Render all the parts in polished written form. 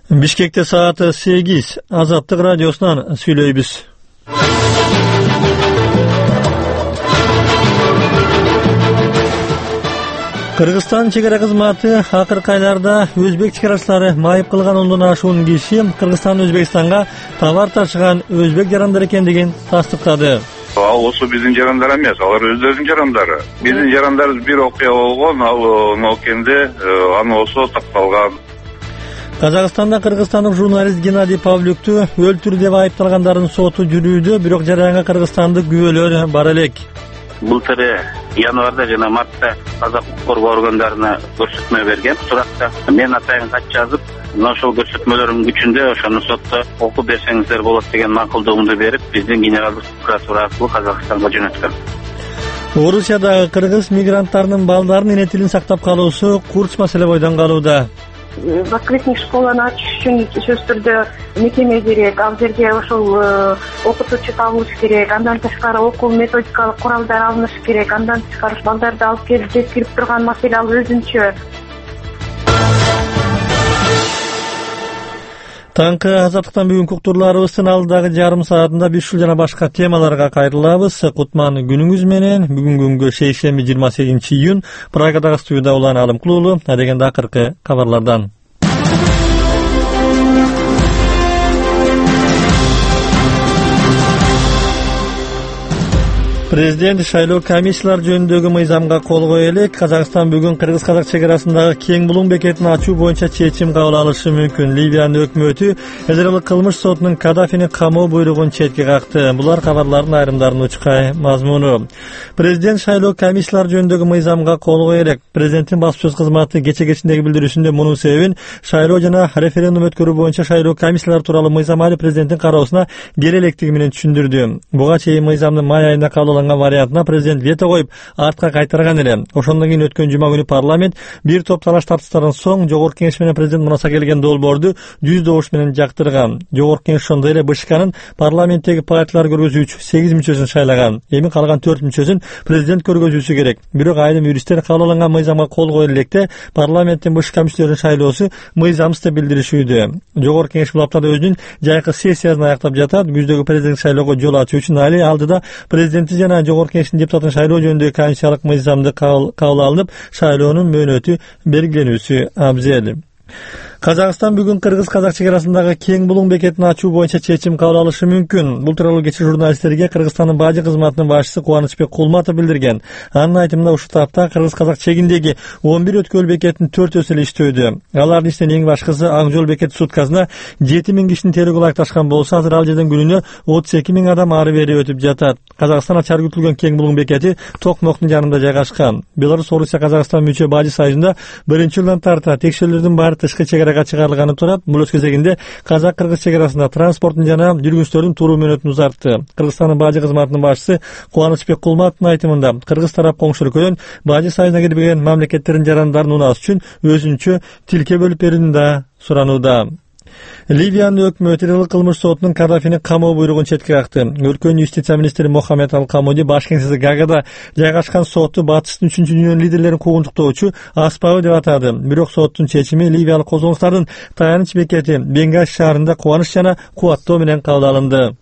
Бишкекте сааты 8. Азаттык радиосунан сүйлөйбүз. Кыргызстан чегара кызматы акыркы айларда өзбек чегарачылары майып кылган 10дон ашуун киши Кыргызстан Өзбекстанга товар ташыган өзбек жарандар экендигин тастыктады. Ал осу биздин жарандар эмес, алар өздөрүнүн жарандары. Биздин жарандарыбыз бир окуя болгон, ал Нокенде аны осо такталган. Казакстанда кыргызстандык журналист Геннадий Павлюкту өлтүрүү деп айыпталгандардын соту жүрүүдө, бирок жаранга кыргызстандык күбөлөр бар элек. Былтыр январда жана мартта казак коргоо органдарына көрсөтмө берген суракта. Мен атайын кат жазып, ошол көрсөтмөлөрдүн күчүндө ошону сотто окуп берсеңиздер болот деген макулдугумду берип, биздин генералдык прокуратура аркылуу Казакстанга жөнөткөн. Орусиядагы кыргыз мигранттарынын балдарын эне тилин сактап калуусу курч маселе бойдон калууда. Воскресник школаны ачыш үчүн сөзсүз түрдө мекеме керек, ал жерге ошол окутуучу табылыш керек, андан тышкары окуу методикалык куралдар алыныш керек, андан тышкары балдарды алып келип жеткирип турган маселе ал өзүнчө. Таңкы азаттыктан бүгүнкү уктурларыбыздын алдыдагы жарым саатында биз ушул жана башка темаларга кайрылабыз. Кутман күнүңүз менен. Бүгүнкү күнгө шейшемби 28 июнь Прагадагы студияда Улан Алымкулуулу. Адегенде акыркы кабарлардан. Президент шайлоо комиссиялар жөнүндөгү мыйзамга кол кое элек. Казакстан бүгүн кыргыз-казак чегарасындагы Кең Булуң бекетин ачуу боюнча чечим кабыл алышы мүмкүн. Ливиянын өкмөтү Федералдык кылмыш сотунун Кадафини камоо буйругун четке какты. Булар кабарлардын айрымдарынын учкай мазмуну. Президент шайлоо комиссиялар жөнүндөгү мыйзамга кол кое элек. Президенттин баспасөз кызматы кечеги билдирүүсүндө мунун себебин шайлоо жана референдум өткөрүү боюнча шайлоо комиссиялар тууралуу мыйзам али президенттин кароосуна келе электиги менен түшүндүрдү. Буга чейин мыйзамдын май айында кабыл вариантына президент вето коюп артка кайтарган эле. Ошондон кийин өткөн жума күнү парламент бир топ талаш тартыштардан соң Жогорку Кеңеш менен президент мунаса келген долбоорду 100 добуш менен жактырган. Жогорку Кеңеш ошондой эле БШКнын парламенттеги партиялар көргөзүүчү 8 мүчөсүн шайлаган. Эми калган 4 мүчөсүн президент көргөзүүсү керек. Бирок айрым юристтер кабыл алынган мыйзамга кол коюлу электе парламенттин БШК мүчөлөрүнүн шайлоосу мыйзамсыз деп билдиришүүдө. Жогорку Кеңеш бул аптада өзүнүн жайкы сессиясын аяктап жатат. Күздөгү президенттик шайлоого жол ачуу үчүн али алдыда президенти жана Жогорку Кеңештин депутатын шайлоо жөнүндөгү конституциялык мыйзамды кабыл алынып, шайлоонун мөөнөтү белгиленүүсү абзел. Казакстан бүгүн кыргыз-казак чегарасындагы Кең Булуң бекетин ачуу боюнча чечим кабыл алышы мүмкүн. Бул тууралуу кечээ журналисттерге Кыргызстандын бажы кызматынын башчысы Кубанычбек Кулматов билдирген. Анын айтымында ушул тапта кыргыз-казак чегиндеги 11 өткөл бекеттин 4-өсү эле иштөөдө. Алардын ичинен эң башкысы Ак Жол бекети суткасына 7000 кишинин терөөгө ылайыкташкан болсо, азыр ал жерден күнүнө 32000 адам ары бери өтүп жатат. Казакстан ачар күтүлгөн Кең Булуң бекети Токмоктун жанында жайгашкан. Беларусь, Орусия, Казакстан мүчө бажы союзунда биринчи жылдан тарта текшерүүлөрдүн баары тышкы чегарага чыгарылганы турат. Бул өз кезегинде казак-кыргыз чегарасында транспорттун жана жүргүнчүлөрдүн туруу мөөнөтүн узартты. Кыргызстандын бажы кызматынын башчысы Кубанычбек Кулматовдун айтымында кыргыз тарап коңшу өлкөдөн бажы союзуна кирбеген мамлекеттердин жарандарын унаасы үчүн өзүнчө тилке бөлүп берүүнү да суранууда. Ливиянын өкмөтү Федералдык кылмыш сотунун Кадафини камоо буйругун четке какты. Өлкөнүн юстиция министри Мохаммед Ал-Камоди баш кеңсеси Гаагада жайгашкан сотту батыштын 3-дүйнөнүн лидерлерин куугунтуктоочу аспабы деп атады. Бирок соттун чечими ливиялык козголуңуштардын таяныч бекети Бенгази шаарында кубаныч жана кубаттоо менен кабыл алынды.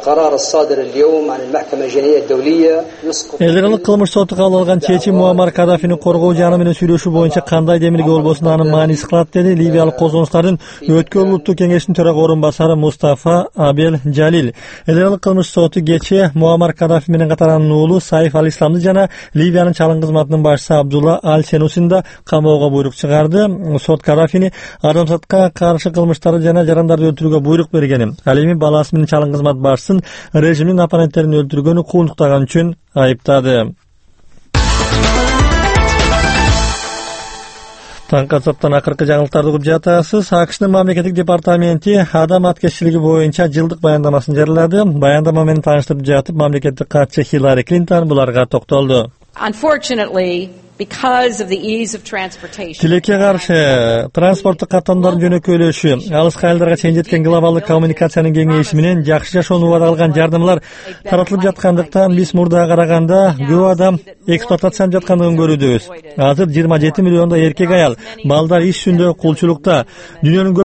Федералдык кылмыш соту кабыл алган чечим Муаммар Кадафини коргоо жаны менен сүйлөшүү боюнча кандай демилге болбосун анын мааниси кылат, деди ливиялык козголуңуштардын өткөн улуттук кеңештин төрага орун басары Мустафа Абел Жалил. Федералдык кылмыш соту кечээ Муаммар Кадафи менен катар анын уулу Сайф Ал-Исламды жана Ливиянын чалым кызматынын башчысы Абдулла Аль-Сенусин да камоого буйрук чыгарды. Сот Кадафини адамзатка каршы кылмыштарды жана жарандарды өлтүрүүгө буйрук бергени, ал эми баласы менен чалым кызмат башчысын режимдин оппоненттерин өлтүргөнү куугунтуктаган үчүн айыптады. Таңкатсаптан акыркы жаңылыктарды угуп жатасыз. АКШнын мамлекеттик департаменти адам аткезчилиги боюнча жылдык баяндамасын жарыялады. Баяндама менен тааныштырып жатып, мамлекеттик катчы Хиллари Клинтон буларга токтолду. Тилекке каршы транспорттук каттамдардын жөнөкөйлөшү, алыскы айылдарга чейин жеткен глобалдык коммуникациянын кеңейиши менен жакшы жашоону убада кылган жардымдар таратылып жаткандыктан биз мурдага караганда көп адам эксплуатацияланып жаткандыгын көрүүбүз. Азыр 27 миллиондой эркек аял, балдар иш жүзүндө кулчулукта. Дүйнөнүн